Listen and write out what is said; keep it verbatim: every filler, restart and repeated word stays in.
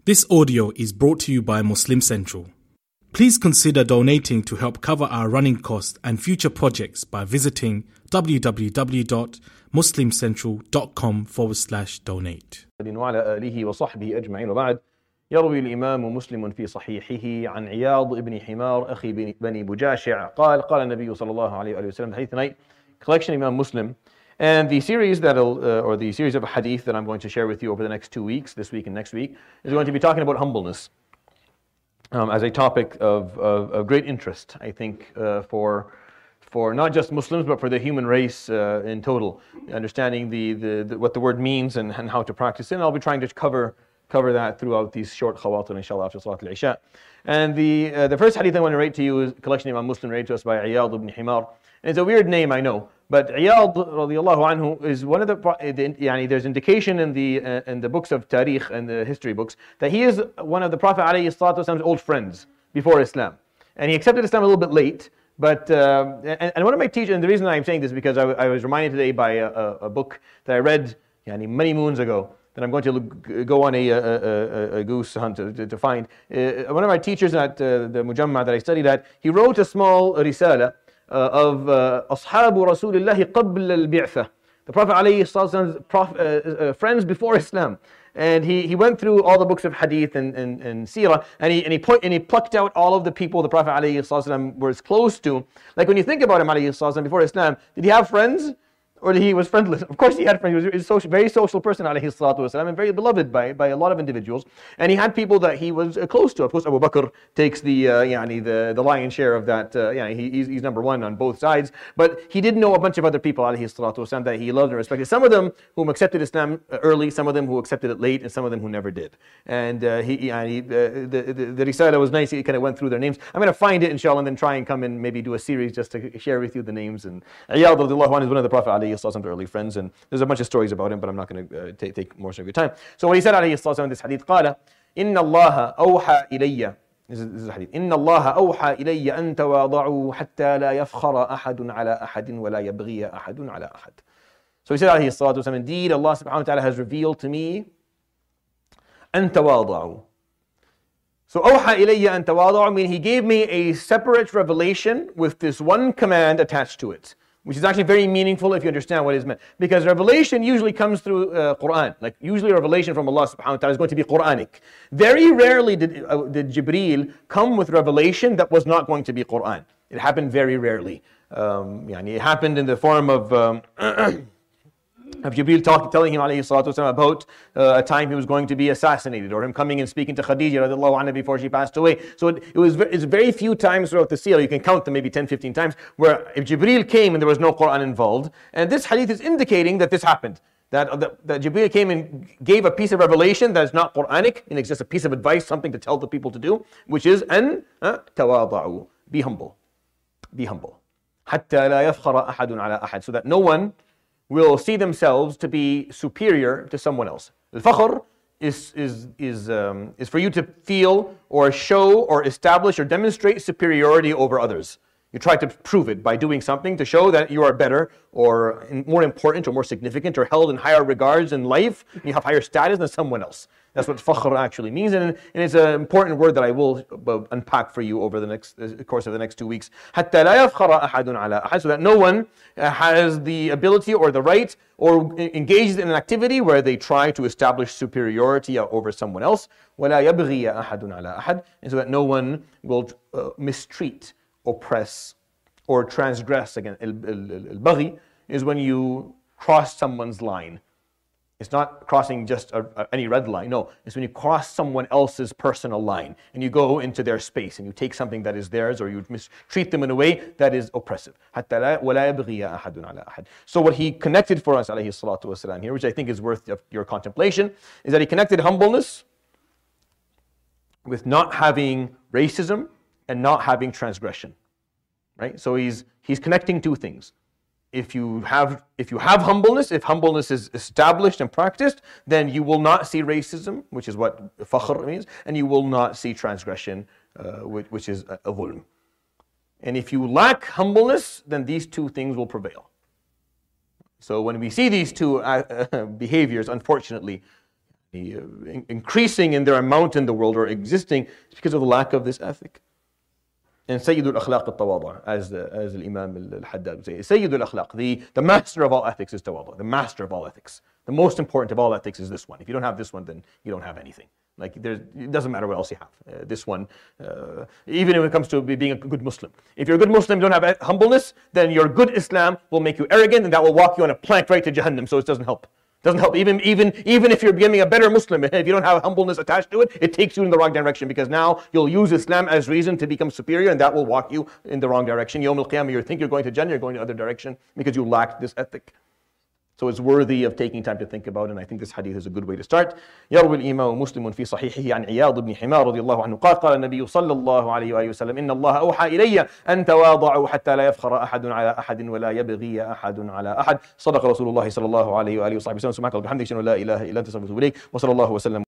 This audio is brought to you by Muslim Central. Please consider donating to help cover our running costs and future projects by visiting www.muslimcentral.com forward slash donate. وعلى آله وصحبه أجمعين وبعد. يروي الإمام مسلم في صحيحه عن عياض بن حمار أخي بني بجاشع قال قال النبي صلى الله عليه وسلم حديث tonight, collection Imam Muslim. And the series that'll, uh, or the series of hadith that I'm going to share with you over the next two weeks, this week and next week, is going to be talking about humbleness um, as a topic of, of, of great interest, I think, uh, for for not just Muslims, but for the human race uh, in total, understanding the, the, the what the word means and, and how to practice it. And I'll be trying to cover cover that throughout these short khawatir, inshallah, after Salat al-Isha. And the uh, the first hadith I want to narrate to you is a collection of Imam Muslim narrated to us by Iyad ibn Himar. And it's a weird name, I know, but Iyad radiallahu anhu is one of the, the yani there's indication in the uh, in the books of Tariq and the history books that he is one of the Prophet alayhi salatu wasalam's old friends before Islam. And he accepted Islam a little bit late, but, uh, and, and one of my teachers, and the reason I'm saying this is because I, I was reminded today by a, a, a book that I read yani, many moons ago, that I'm going to look, go on a, a, a, a goose hunt to, to, to find. Uh, one of my teachers at uh, the Mujamma that I studied at, he wrote a small risala uh, of uh, Ashabu Rasulillahi qabla al-bi'tha, the Prophet alayhi salatu's prof, uh, uh, friends before Islam. And he, he went through all the books of hadith and, and, and seerah, and he, and, he point, and he plucked out all of the people the Prophet alayhi salatu was close to. Like when you think about him alayhi salatu before Islam, did he have friends? Or he was friendless? Of course he had friends. He was a social, very social person, alayhi salatu wasalam, and very beloved by, by a lot of individuals. And he had people that he was uh, close to. Of course, Abu Bakr takes the uh, yani, the, the lion's share of that. Uh, yeah, he, he's, he's number one on both sides. But he did know a bunch of other people, alayhi salatu wasalam, that he loved and respected. Some of them whom accepted Islam early, some of them who accepted it late, and some of them who never did. And uh, he, yani, uh, the, the, the Risala was nice. He kind of went through their names. I'm going to find it, inshallah, and then try and come and maybe do a series just to share with you the names. And Iyad radiallahu anhu is one of the Prophet alayhi salatu early friends. And there's a bunch of stories about him, but I'm not going to uh, take, take more of your time. So what he said alayhi salatu in this hadith, قال إن الله أوحى إلي. This is, this is a hadith. إن الله أوحى إلي أن تواضعوا حتى لا يفخر أحد على أحد ولا يبغي أحد على أحد. So he said alayhi salatu, indeed Allah subhanahu wa ta'ala has revealed to me أن تواضعوا. So أوحى إلي أن تواضعوا means he gave me a separate revelation with this one command attached to it, which is actually very meaningful if you understand what is meant. Because revelation usually comes through uh, Quran. Like usually revelation from Allah subhanahu wa ta'ala is going to be Quranic. Very rarely did, uh, did Jibreel come with revelation that was not going to be Quran. It happened very rarely. Um, yani it happened in the form of... Um, of Jibreel talk, telling him alayhi salatu wasalam about uh, a time he was going to be assassinated, or him coming and speaking to Khadija radiallahu anha before she passed away. So it, it was it's very few times throughout the seerah, you can count them maybe ten, fifteen times, where if Jibreel came and there was no Quran involved. And this hadith is indicating that this happened. That, that, that Jibreel came and gave a piece of revelation that is not Quranic, and it's just a piece of advice, something to tell the people to do, which is an uh, tawada'u, be humble. Be humble. حَتَّى لَا يَفْخَرَ أَحَدٌ عَلَى أَحَدٍ. So that no one will see themselves to be superior to someone else. Al-fakhr is, is, is, um, is for you to feel or show or establish or demonstrate superiority over others. You try to prove it by doing something to show that you are better or more important or more significant or held in higher regards in life, you have higher status than someone else. That's what fakhr actually means, and, and it's an important word that I will unpack for you over the next the course of the next two weeks. حَتَّى لَا يَفْخَرَ أَحَدٌ عَلَى أَحَدٍ. So that no one has the ability or the right or engages in an activity where they try to establish superiority over someone else. وَلَا يَبْغِيَ أَحَدٌ عَلَى أَحَدٍ. And so that no one will uh, mistreat, oppress, or transgress. Again, al-baghi is when you cross someone's line. It's not crossing just a, a, any red line. No, it's when you cross someone else's personal line and you go into their space and you take something that is theirs or you mistreat them in a way that is oppressive. So what he connected for us, alayhi salatu wasalam, here, which I think is worth your contemplation, is that he connected humbleness with not having racism and not having transgression. Right? So he's he's connecting two things. If you have if you have humbleness, if humbleness is established and practiced, then you will not see racism, which is what fakhr means, and you will not see transgression, uh, which, which is a dhulm. And if you lack humbleness, then these two things will prevail. So when we see these two uh, behaviors, unfortunately, increasing in their amount in the world or existing, is because of the lack of this ethic. And Sayyid al-Akhlaq al-Tawadu, as the, as the Imam al-Haddad would say, Sayyid al-Akhlaq, the, the master of all ethics is Tawadu, the master of all ethics. The most important of all ethics is this one. If you don't have this one, then you don't have anything. Like, there's, it doesn't matter what else you have. Uh, this one, uh, even when it comes to being a good Muslim. If you're a good Muslim, you don't have humbleness, then your good Islam will make you arrogant, and that will walk you on a plank right to Jahannam, so it doesn't help. Doesn't help. Even, even, even if you're becoming a better Muslim, if you don't have humbleness attached to it, it takes you in the wrong direction, because now you'll use Islam as reason to become superior, and that will walk you in the wrong direction. Yawm al-Qiyamah, you think you're going to Jannah, you're going the other direction, because you lack this ethic. So it's worthy of taking time to think about, and I think this hadith is a good way to start. يروي الإمام مسلم في صحيحه عن عياض بن حمار رضي الله عنه قال قال النبي صلى الله عليه وآله وسلم إن الله أوحى إلي أن تواضعوا حتى لا يفخر أحد على أحد ولا يبغي أحد على أحد. صدق رسول الله صلى الله عليه وآله وصحبه وسلم. سبحانك اللهم وبحمدك أشهد أن لا إله إلا أنت أستغفرك وأتوب إليك وصلى الله وسلم